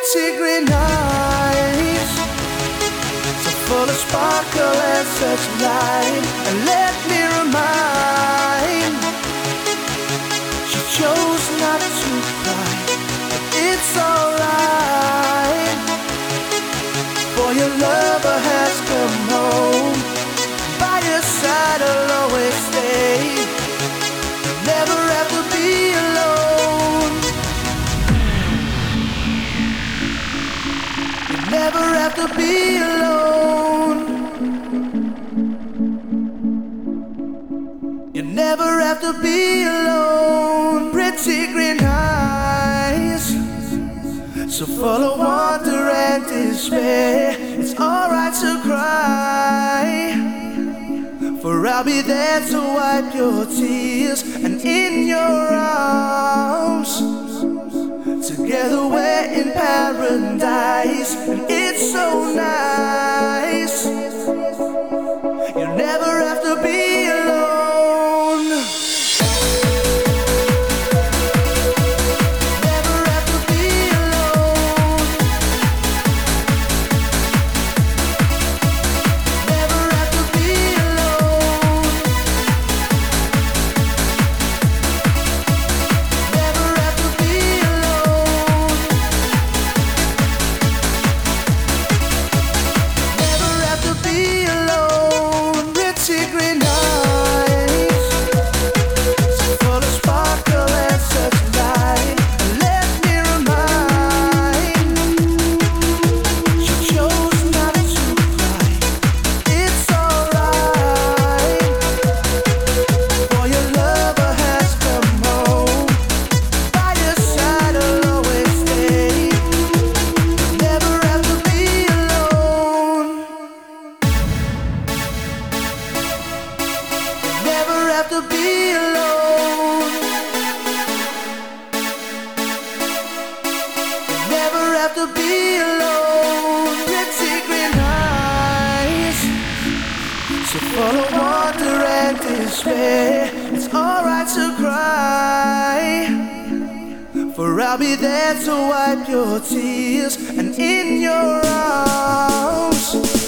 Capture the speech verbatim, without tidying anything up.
pretty green eyes, so full of sparkle and such light. And let me remind, she chose not to cry, but it's alright, for your lover has come home. By your side I'll always stay, never have to be alone. Never have to be alone. You never have to be alone. Pretty green eyes, so full of wonder and despair. It's alright to cry, for I'll be there to wipe your tears. And in your arms, together we're in paradise, and it's so nice. You never have to be alone. Never have to be alone. Never have to be alone. Never have to be alone. Never have to be alone. Pretty green eyes, so full of sparkle and such light. Let me remind, she chose not to cry. It's alright, for your lover has come home. By your side I'll always stay, never have to be alone. Never have to be alone. Never have to be alone. Pretty green eyes, so full of wonder and despair. It's alright to cry, for I'll be there to wipe your tears. And in your arms,